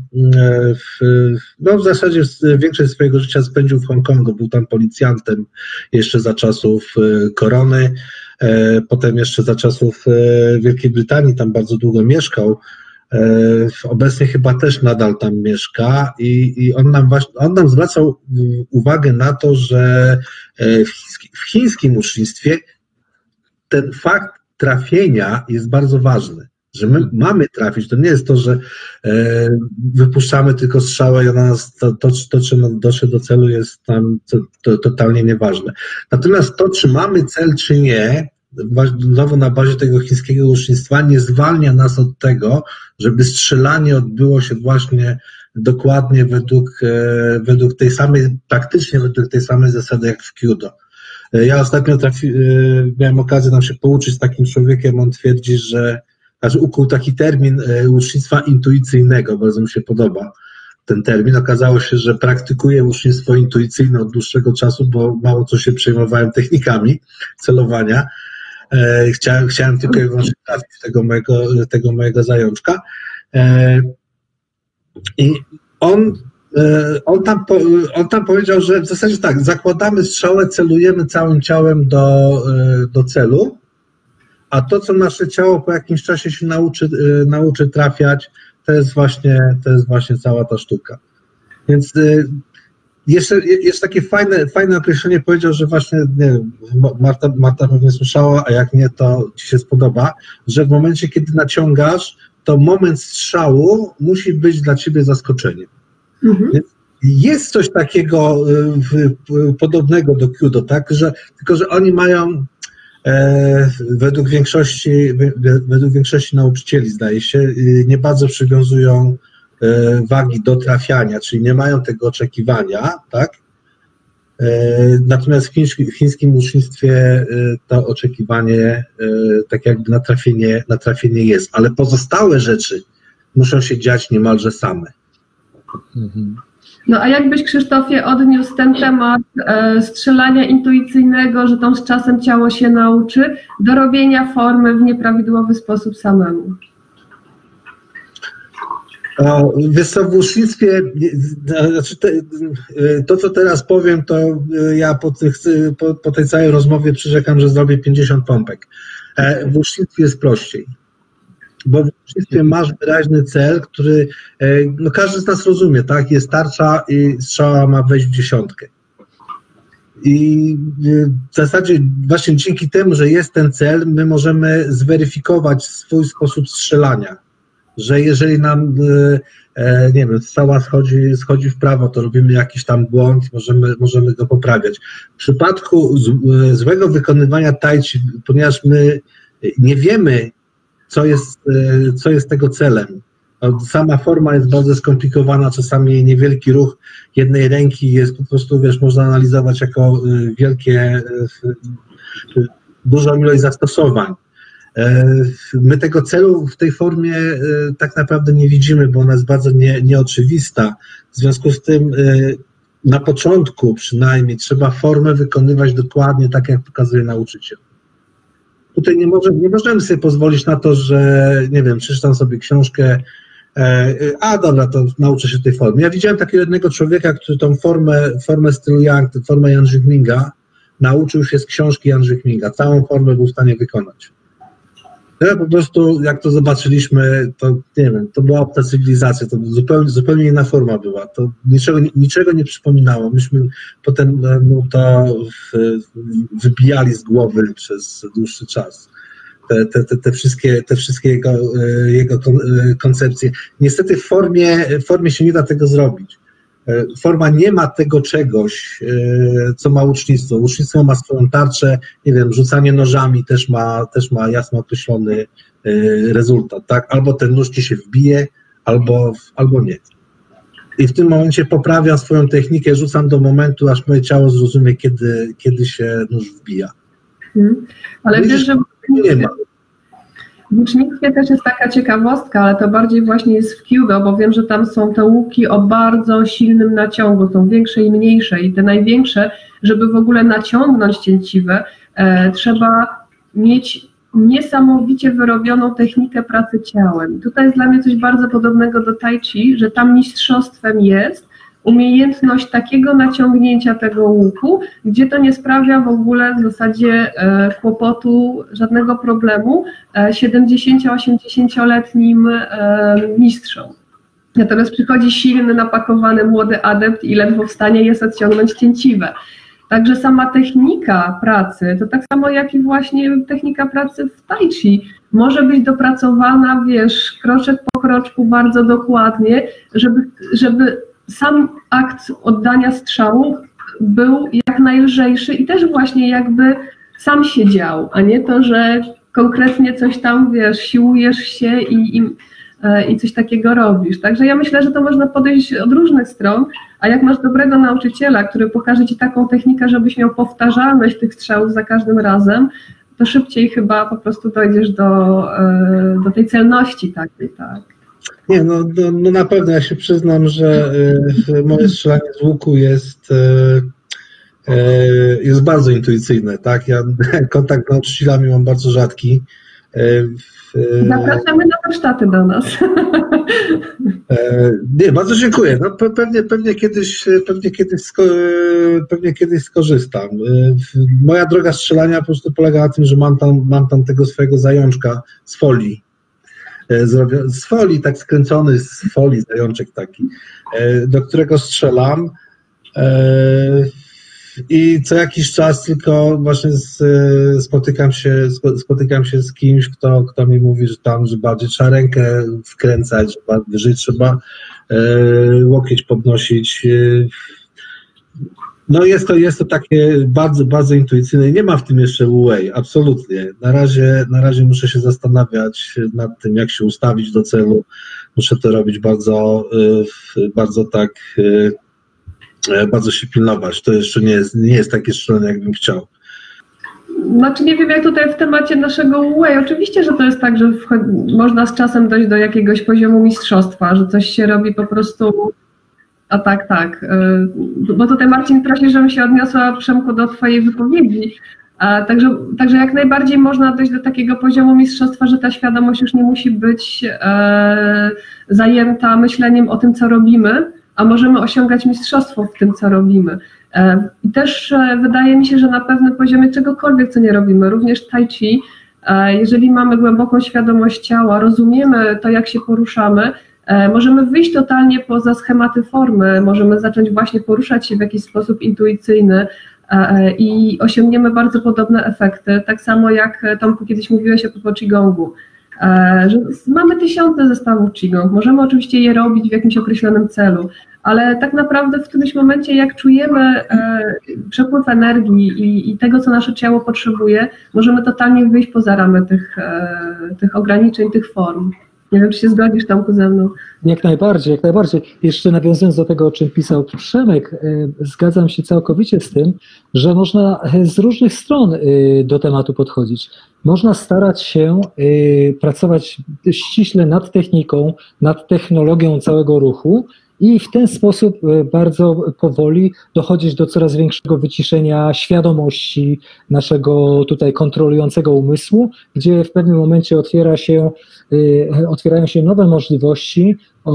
w zasadzie większość swojego życia spędził w Hongkongu. Był tam policjantem jeszcze za czasów korony, potem jeszcze za czasów Wielkiej Brytanii tam bardzo długo mieszkał. Obecnie chyba też nadal tam mieszka i on nam zwracał uwagę na to, że w chińskim ucznictwie ten fakt trafienia jest bardzo ważny, że my mamy trafić. To nie jest to, że wypuszczamy tylko strzałę i ona nas dotrze do celu, jest tam to totalnie nieważne. Natomiast to, czy mamy cel, czy nie, znowu na bazie tego chińskiego ucznictwa, nie zwalnia nas od tego, żeby strzelanie odbyło się właśnie dokładnie według tej samej, praktycznie według tej samej zasady jak w Kyudo. Ja ostatnio miałem okazję nam się pouczyć z takim człowiekiem, on twierdzi, że ukuł taki termin ucznictwa intuicyjnego, bardzo mi się podoba ten termin. Okazało się, że praktykuję ucznictwo intuicyjne od dłuższego czasu, bo mało co się przejmowałem technikami celowania. Chciałem tylko i wyłącznie trafić tego mojego zajączka. I on tam powiedział, że w zasadzie tak, zakładamy strzałę, celujemy całym ciałem do celu, a to, co nasze ciało po jakimś czasie się nauczy trafiać, to jest właśnie cała ta sztuka. Więc jeszcze takie fajne określenie powiedział, że właśnie, nie wiem, Marta pewnie słyszała, a jak nie, to ci się spodoba, że w momencie, kiedy naciągasz, to moment strzału musi być dla ciebie zaskoczeniem. Mhm. Jest coś takiego podobnego do Kyudo, tak? Tylko że oni mają według większości nauczycieli, zdaje się, nie bardzo przywiązują wagi do trafiania, czyli nie mają tego oczekiwania, tak? Natomiast w chińskim ucznictwie to oczekiwanie tak jakby na trafienie jest, ale pozostałe rzeczy muszą się dziać niemalże same. No a jakbyś, Krzysztofie, odniósł ten temat strzelania intuicyjnego, że tam z czasem ciało się nauczy, do robienia formy w nieprawidłowy sposób samemu? Wiesz co, w ucznictwie, znaczy to co teraz powiem, to ja po tej całej rozmowie przyrzekam, że zrobię 50 pompek. W ucznictwie jest prościej, bo w ucznictwie masz wyraźny cel, który no każdy z nas rozumie, tak? Jest tarcza i strzała ma wejść w 10. I w zasadzie właśnie dzięki temu, że jest ten cel, my możemy zweryfikować swój sposób strzelania. Że jeżeli nam, nie wiem, strzała schodzi w prawo, to robimy jakiś tam błąd, możemy go poprawiać. W przypadku złego wykonywania tai chi, ponieważ my nie wiemy, co jest tego celem. Sama forma jest bardzo skomplikowana, czasami niewielki ruch jednej ręki jest po prostu, wiesz, można analizować jako dużą ilość zastosowań. My tego celu w tej formie tak naprawdę nie widzimy, bo ona jest bardzo nieoczywista. W związku z tym na początku przynajmniej trzeba formę wykonywać dokładnie tak, jak pokazuje nauczyciel. Tutaj nie możemy sobie pozwolić na to, że nie wiem, przeczytam sobie książkę, a dobra, to nauczę się tej formy. Ja widziałem takiego jednego człowieka, który tą formę stylu Yang, formę Jan Żygminga, nauczył się z książki Jan Żygminga. Całą formę był w stanie wykonać. Ja po prostu, jak to zobaczyliśmy, to nie wiem, to była obca cywilizacja, to zupełnie inna forma była, to niczego nie przypominało. Myśmy potem to wybijali z głowy przez dłuższy czas. te wszystkie jego koncepcje. Niestety w formie się nie da tego zrobić. Forma nie ma tego czegoś, co ma łucznictwo. Łucznictwo ma swoją tarczę, nie wiem, rzucanie nożami też ma jasno określony rezultat, tak? Albo ten nóż ci się wbije, albo nie. I w tym momencie poprawiam swoją technikę, rzucam do momentu, aż moje ciało zrozumie, kiedy się nóż wbija. Ale wiesz, że nie ma. w łucznictwie też jest taka ciekawostka, ale to bardziej właśnie jest w Kyudo, bo wiem, że tam są te łuki o bardzo silnym naciągu, są większe i mniejsze i te największe, żeby w ogóle naciągnąć cięciwe, trzeba mieć niesamowicie wyrobioną technikę pracy ciałem. Tutaj jest dla mnie coś bardzo podobnego do tai chi, że tam mistrzostwem jest umiejętność takiego naciągnięcia tego łuku, gdzie to nie sprawia w ogóle w zasadzie kłopotu, żadnego problemu 70-80-letnim mistrzom. Natomiast przychodzi silny, napakowany młody adept i ledwo w stanie jest odciągnąć cięciwe. Także sama technika pracy, to tak samo jak i właśnie technika pracy w tai chi, może być dopracowana, wiesz, kroczek po kroczku bardzo dokładnie, żeby sam akt oddania strzału był jak najlżejszy i też właśnie jakby sam się dział, a nie to, że konkretnie coś tam, wiesz, siłujesz się i coś takiego robisz. Także ja myślę, że to można podejść od różnych stron, a jak masz dobrego nauczyciela, który pokaże ci taką technikę, żebyś miał powtarzalność tych strzałów za każdym razem, to szybciej chyba po prostu dojdziesz do tej celności takiej, tak. Nie, no na pewno ja się przyznam, że moje strzelanie z łuku jest bardzo intuicyjne, tak? Ja kontakt z nauczycielami mam bardzo rzadki. Zapraszamy na warsztaty do nas. Nie, bardzo dziękuję. No, pewnie kiedyś skorzystam. Moja droga strzelania po prostu polega na tym, że mam tam tego swojego zajączka z folii. Z folii, tak skręcony z folii zajączek taki, do którego strzelam. I co jakiś czas tylko właśnie spotykam się z kimś, kto mi mówi, że bardziej trzeba rękę wkręcać, że wyżej trzeba łokieć podnosić. No jest to takie bardzo, bardzo intuicyjne i nie ma w tym jeszcze wu-wei, absolutnie. Na razie muszę się zastanawiać nad tym, jak się ustawić do celu. Muszę to robić bardzo tak, bardzo się pilnować. To jeszcze nie jest takie strzelanie, jakbym chciał. Znaczy nie wiem, jak tutaj w temacie naszego wu-wei. Oczywiście, że to jest tak, że można z czasem dojść do jakiegoś poziomu mistrzostwa, że coś się robi po prostu... A tak. Bo tutaj Marcin prosi, żebym się odniosła, Przemku, do twojej wypowiedzi. Także jak najbardziej można dojść do takiego poziomu mistrzostwa, że ta świadomość już nie musi być zajęta myśleniem o tym, co robimy, a możemy osiągać mistrzostwo w tym, co robimy. I też wydaje mi się, że na pewnym poziomie czegokolwiek, co nie robimy, również tai chi, jeżeli mamy głęboką świadomość ciała, rozumiemy to, jak się poruszamy, możemy wyjść totalnie poza schematy formy, możemy zacząć właśnie poruszać się w jakiś sposób intuicyjny i osiągniemy bardzo podobne efekty, tak samo jak Tomku kiedyś mówiłeś o Qigongu, że mamy tysiące zestawów Qigong, możemy oczywiście je robić w jakimś określonym celu, ale tak naprawdę w którymś momencie, jak czujemy przepływ energii i tego, co nasze ciało potrzebuje, możemy totalnie wyjść poza ramy tych ograniczeń, tych form. Nie wiem, czy się zgodzisz, Tomku, ze mną. Jak najbardziej. Jeszcze nawiązując do tego, o czym pisał Przemek, zgadzam się całkowicie z tym, że można z różnych stron do tematu podchodzić. Można starać się pracować ściśle nad techniką, nad technologią całego ruchu i w ten sposób bardzo powoli dochodzić do coraz większego wyciszenia świadomości naszego tutaj kontrolującego umysłu, gdzie w pewnym momencie otwierają się nowe możliwości,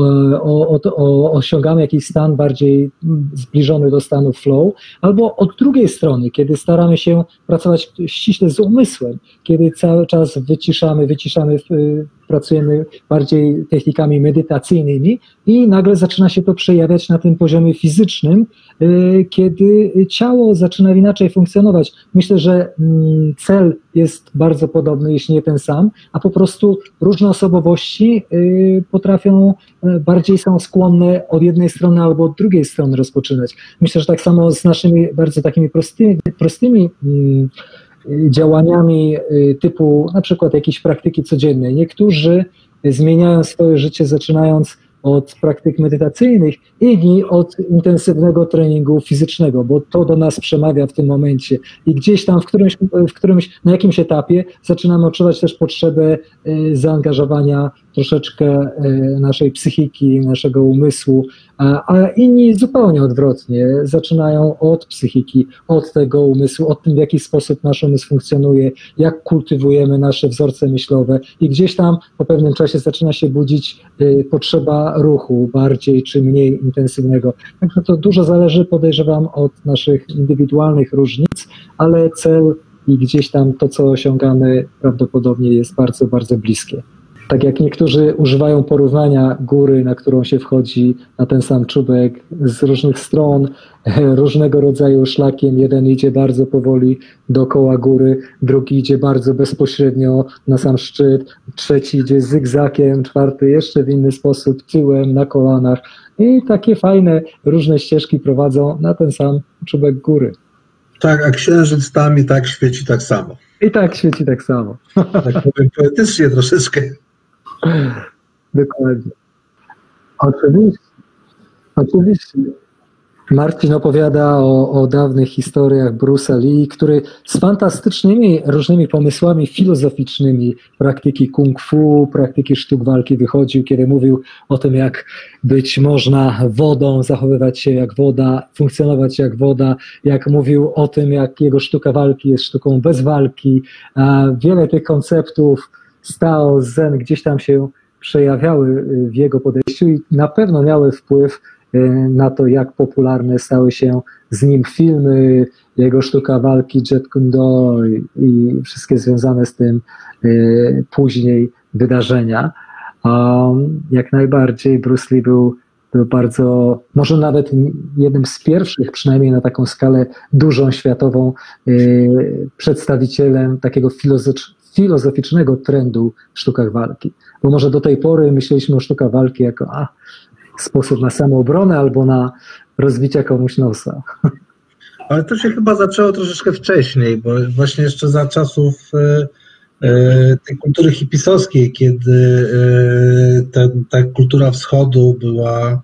osiągamy jakiś stan bardziej zbliżony do stanu flow, albo od drugiej strony, kiedy staramy się pracować ściśle z umysłem, kiedy cały czas wyciszamy, pracujemy bardziej technikami medytacyjnymi i nagle zaczyna się to przejawiać na tym poziomie fizycznym, kiedy ciało zaczyna inaczej funkcjonować. Myślę, że cel, jest bardzo podobny, jeśli nie ten sam, a po prostu różne osobowości potrafią, bardziej są skłonne od jednej strony albo od drugiej strony rozpoczynać. Myślę, że tak samo z naszymi bardzo takimi prostymi działaniami typu na przykład jakiejś praktyki codziennej. Niektórzy zmieniają swoje życie zaczynając od praktyk medytacyjnych, inni od intensywnego treningu fizycznego, bo to do nas przemawia w tym momencie i gdzieś tam na jakimś etapie zaczynamy odczuwać też potrzebę zaangażowania troszeczkę naszej psychiki, naszego umysłu, a inni zupełnie odwrotnie, zaczynają od psychiki, od tego umysłu, od tym, w jaki sposób nasz umysł funkcjonuje, jak kultywujemy nasze wzorce myślowe i gdzieś tam po pewnym czasie zaczyna się budzić potrzeba ruchu bardziej czy mniej intensywnego. Także to dużo zależy, podejrzewam, od naszych indywidualnych różnic, ale cel i gdzieś tam to, co osiągamy, prawdopodobnie jest bardzo, bardzo bliskie. Tak jak niektórzy używają porównania góry, na którą się wchodzi na ten sam czubek z różnych stron, różnego rodzaju szlakiem. Jeden idzie bardzo powoli dookoła góry, drugi idzie bardzo bezpośrednio na sam szczyt, trzeci idzie zygzakiem, czwarty jeszcze w inny sposób, tyłem, na kolanach. I takie fajne, różne ścieżki prowadzą na ten sam czubek góry. Tak, a księżyc tam i tak świeci tak samo. I tak świeci tak samo. Tak powiem poetycznie troszeczkę. Dokładnie. Oczywiście. Marcin opowiada o dawnych historiach Bruce'a Lee, który z fantastycznymi różnymi pomysłami filozoficznymi praktyki kung fu, praktyki sztuk walki wychodził, kiedy mówił o tym, jak być można wodą, zachowywać się jak woda, funkcjonować jak woda, jak mówił o tym, jak jego sztuka walki jest sztuką bez walki. Wiele tych konceptów Tao, Zen gdzieś tam się przejawiały w jego podejściu i na pewno miały wpływ na to, jak popularne stały się z nim filmy, jego sztuka walki, Jeet Kune Do i wszystkie związane z tym później wydarzenia. Jak najbardziej Bruce Lee był bardzo, może nawet jednym z pierwszych, przynajmniej na taką skalę dużą, światową, przedstawicielem takiego filozoficznego trendu w sztukach walki. Bo może do tej pory myśleliśmy o sztukach walki jako sposób na samoobronę albo na rozbicie komuś nosa. Ale to się chyba zaczęło troszeczkę wcześniej, bo właśnie jeszcze za czasów tej kultury hipisowskiej, kiedy ta kultura wschodu była,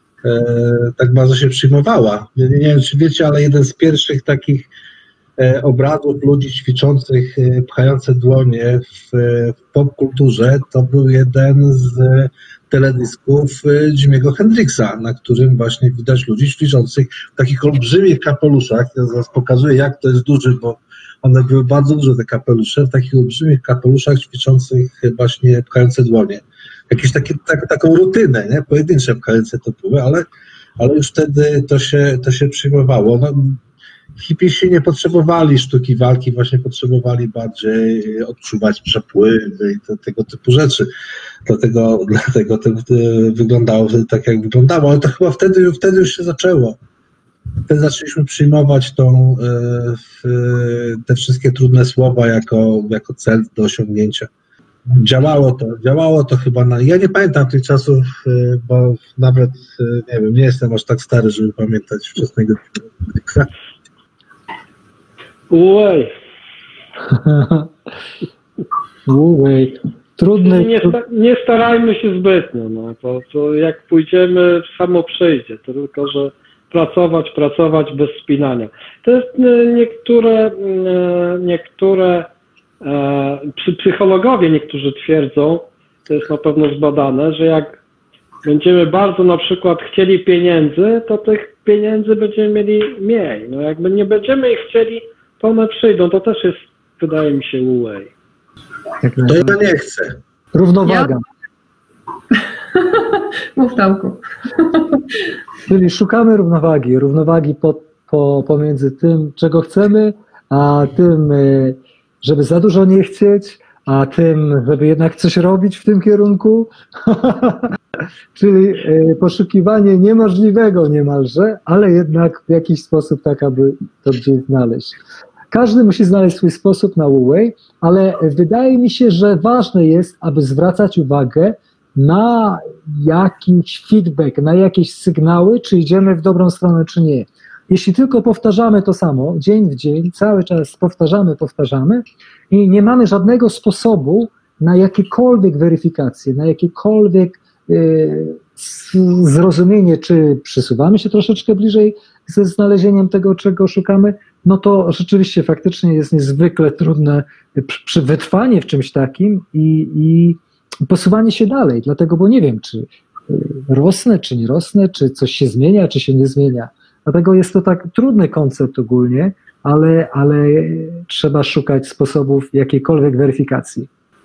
tak bardzo się przyjmowała. Nie wiem, czy wiecie, ale jeden z pierwszych takich obrazów ludzi ćwiczących, pchające dłonie w popkulturze, to był jeden z teledysków Jimiego Hendrixa, na którym właśnie widać ludzi ćwiczących w takich olbrzymich kapeluszach. Ja zaraz pokazuję, jak to jest duży, bo one były bardzo duże, te kapelusze, w takich olbrzymich kapeluszach ćwiczących właśnie pchające dłonie. Jakieś taką rutynę, nie? Pojedyncze pchające to były, ale już wtedy to się przyjmowało. No, hipisi nie potrzebowali sztuki walki, właśnie potrzebowali bardziej odczuwać przepływy i tego typu rzeczy. Dlatego to wyglądało tak, jak wyglądało, ale to chyba wtedy już się zaczęło. Wtedy zaczęliśmy przyjmować te wszystkie trudne słowa jako cel do osiągnięcia. Działało to chyba ja nie pamiętam tych czasów, bo nawet, nie wiem, nie jestem aż tak stary, żeby pamiętać wczesnego Hendrixa. Trudny. Nie starajmy się zbytnio, no, to jak pójdziemy, samo przyjdzie, to tylko, że pracować bez spinania. To jest niektóre psychologowie niektórzy twierdzą, to jest na pewno zbadane, że jak będziemy bardzo na przykład chcieli pieniędzy, to tych pieniędzy będziemy mieli mniej. No jakby nie będziemy ich chcieli, to one przyjdą. To też jest, wydaje mi się, way. To ja nie chcę. Równowaga. Mów, Tomku. Czyli szukamy równowagi pomiędzy tym, czego chcemy, a tym, żeby za dużo nie chcieć, a tym, żeby jednak coś robić w tym kierunku. Czyli poszukiwanie niemożliwego niemalże, ale jednak w jakiś sposób tak, aby to gdzieś znaleźć. Każdy musi znaleźć swój sposób na Wu-Wei, ale wydaje mi się, że ważne jest, aby zwracać uwagę na jakiś feedback, na jakieś sygnały, czy idziemy w dobrą stronę, czy nie. Jeśli tylko powtarzamy to samo, dzień w dzień, cały czas powtarzamy i nie mamy żadnego sposobu na jakiekolwiek weryfikacje, na jakiekolwiek zrozumienie, czy przesuwamy się troszeczkę bliżej ze znalezieniem tego, czego szukamy, no to rzeczywiście faktycznie jest niezwykle trudne przy wytrwanie w czymś takim i posuwanie się dalej, dlatego, bo nie wiem, czy rosnę, czy nie rosnę, czy coś się zmienia, czy się nie zmienia. Dlatego jest to tak trudny koncept ogólnie, ale trzeba szukać sposobów jakiejkolwiek weryfikacji.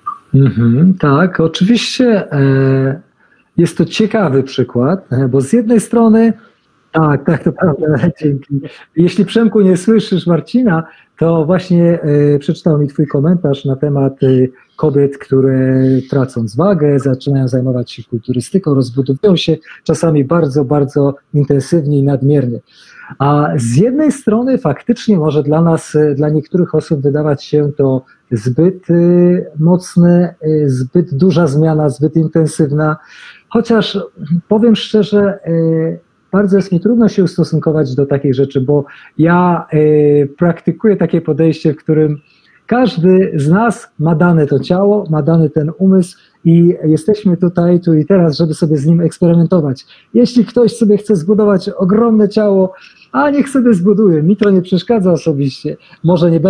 Tak, oczywiście jest to ciekawy przykład, bo z jednej strony, tak, to prawda, dzięki. Jeśli Przemku nie słyszysz Marcina, to właśnie przeczytał mi twój komentarz na temat kobiet, które tracąc wagę, zaczynają zajmować się kulturystyką, rozbudowują się czasami bardzo, bardzo intensywnie i nadmiernie. A z jednej strony faktycznie może dla nas, dla niektórych osób wydawać się to zbyt mocne, zbyt duża zmiana, zbyt intensywna, chociaż powiem szczerze, bardzo jest mi trudno się ustosunkować do takich rzeczy, bo ja praktykuję takie podejście, w którym każdy z nas ma dane to ciało, ma dany ten umysł i jesteśmy tutaj, tu i teraz, żeby sobie z nim eksperymentować. Jeśli ktoś sobie chce zbudować ogromne ciało, a niech sobie zbuduje, mi to nie przeszkadza osobiście. Może nie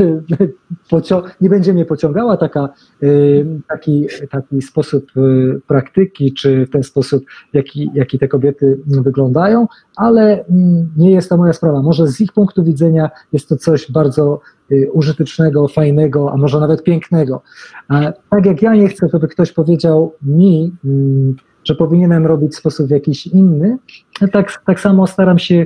będzie mnie pociągała taki sposób praktyki, czy ten sposób, jaki te kobiety wyglądają, ale nie jest to moja sprawa. Może z ich punktu widzenia jest to coś bardzo użytecznego, fajnego, a może nawet pięknego. Tak jak ja nie chcę, żeby ktoś powiedział mi, że powinienem robić w sposób jakiś inny, tak samo staram się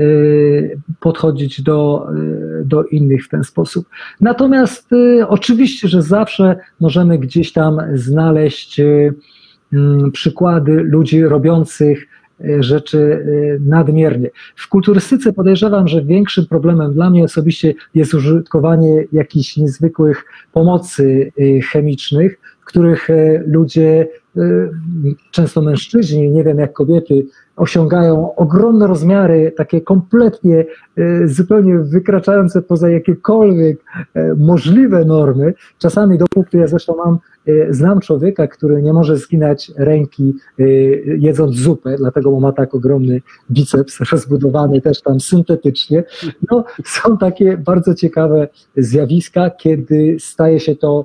podchodzić do innych w ten sposób. Natomiast oczywiście, że zawsze możemy gdzieś tam znaleźć przykłady ludzi robiących rzeczy nadmiernie. W kulturystyce podejrzewam, że większym problemem dla mnie osobiście jest użytkowanie jakichś niezwykłych pomocy chemicznych, w których ludzie, często mężczyźni, nie wiem jak kobiety, osiągają ogromne rozmiary, takie kompletnie, zupełnie wykraczające poza jakiekolwiek możliwe normy. Czasami do punktu, ja zresztą znam człowieka, który nie może zginać ręki jedząc zupę, dlatego ma tak ogromny biceps rozbudowany też tam syntetycznie. No, są takie bardzo ciekawe zjawiska, kiedy staje się to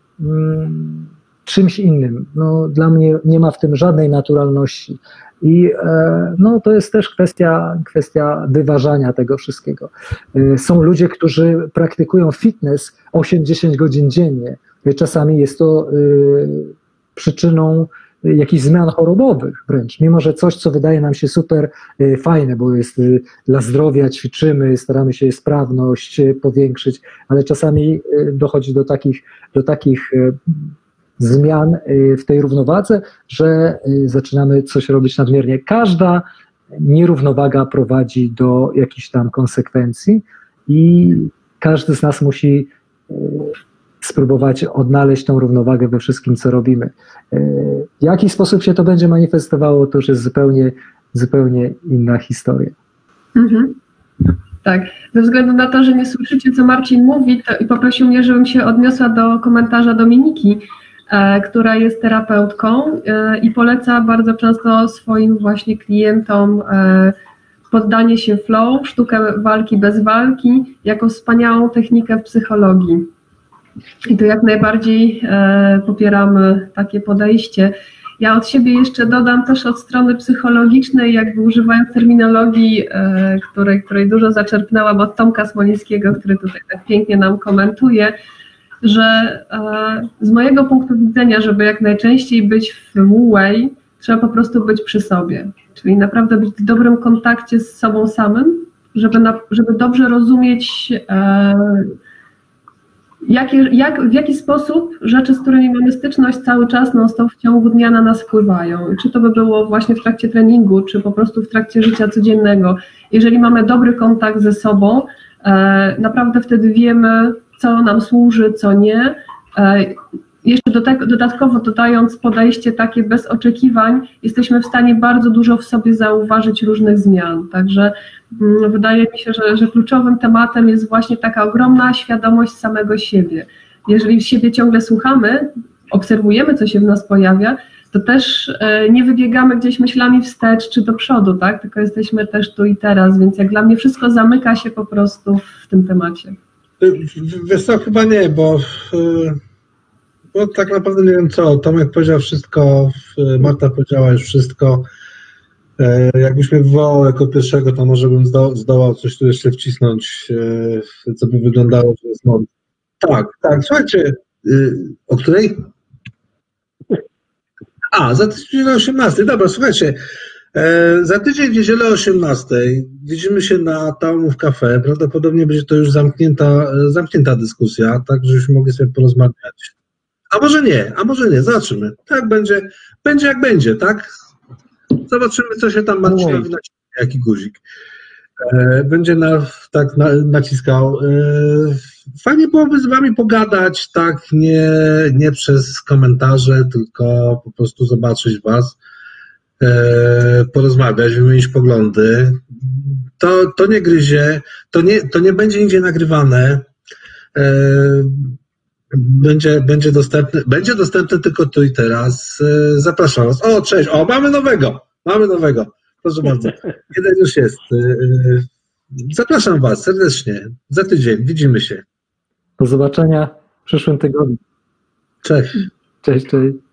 czymś innym. No, dla mnie nie ma w tym żadnej naturalności. I no, to jest też kwestia wyważania tego wszystkiego. Są ludzie, którzy praktykują fitness 8-10 godzin dziennie. Czasami jest to przyczyną jakichś zmian chorobowych wręcz, mimo że coś, co wydaje nam się super fajne, bo jest dla zdrowia, ćwiczymy, staramy się sprawność powiększyć, ale czasami dochodzi do takich zmian w tej równowadze, że zaczynamy coś robić nadmiernie. Każda nierównowaga prowadzi do jakichś tam konsekwencji i każdy z nas musi spróbować odnaleźć tą równowagę we wszystkim, co robimy. W jaki sposób się to będzie manifestowało, to już jest zupełnie inna historia. Mhm. Tak, ze względu na to, że nie słyszycie, co Marcin mówi, to i poprosił mnie, żebym się odniosła do komentarza Dominiki, która jest terapeutką i poleca bardzo często swoim właśnie klientom poddanie się flow, sztukę walki bez walki, jako wspaniałą technikę w psychologii. I tu jak najbardziej popieramy takie podejście. Ja od siebie jeszcze dodam też od strony psychologicznej, jakby używając terminologii, której dużo zaczerpnęłam od Tomka Smolińskiego, który tutaj tak pięknie nam komentuje, że z mojego punktu widzenia, żeby jak najczęściej być w Wu-Wei, trzeba po prostu być przy sobie. Czyli naprawdę być w dobrym kontakcie z sobą samym, żeby dobrze rozumieć, w jaki sposób rzeczy, z którymi mamy styczność cały czas non-stop w ciągu dnia na nas wpływają. Czy to by było właśnie w trakcie treningu, czy po prostu w trakcie życia codziennego. Jeżeli mamy dobry kontakt ze sobą, Naprawdę wtedy wiemy, co nam służy, co nie. Jeszcze do tego, dodatkowo dodając podejście takie bez oczekiwań, jesteśmy w stanie bardzo dużo w sobie zauważyć różnych zmian. Także wydaje mi się, że kluczowym tematem jest właśnie taka ogromna świadomość samego siebie. Jeżeli siebie ciągle słuchamy, obserwujemy, co się w nas pojawia, to też nie wybiegamy gdzieś myślami wstecz czy do przodu, tak? Tylko jesteśmy też tu i teraz, więc jak dla mnie wszystko zamyka się po prostu w tym temacie. Wiesz co, chyba nie, bo tak naprawdę nie wiem co. Tomek powiedział wszystko, Marta powiedziała już wszystko. Jakbyś mnie wywołał jako pierwszego, to może bym zdołał coś tu jeszcze wcisnąć, co by wyglądało, że jest mowy. Tak, słuchajcie, o której? Za tydzień o 18. Dobra, słuchajcie, za tydzień w niedzielę o 18 widzimy się na Townmove Cafe. Prawdopodobnie będzie to już zamknięta dyskusja, tak żebyśmy mogli sobie porozmawiać. A może nie, zobaczymy. Tak będzie jak będzie, tak? Zobaczymy, co się tam Marcinowi naciska, jaki guzik. Będzie naciskał. Fajnie byłoby z wami pogadać, tak, nie przez komentarze, tylko po prostu zobaczyć was, porozmawiać, wymienić poglądy. To nie gryzie, to nie będzie nigdzie nagrywane. Będzie dostępne tylko tu i teraz. Zapraszam was. O, cześć, mamy nowego. Proszę bardzo. Jeden już jest. Zapraszam was serdecznie. Za tydzień widzimy się. Do zobaczenia w przyszłym tygodniu. Cześć. Cześć.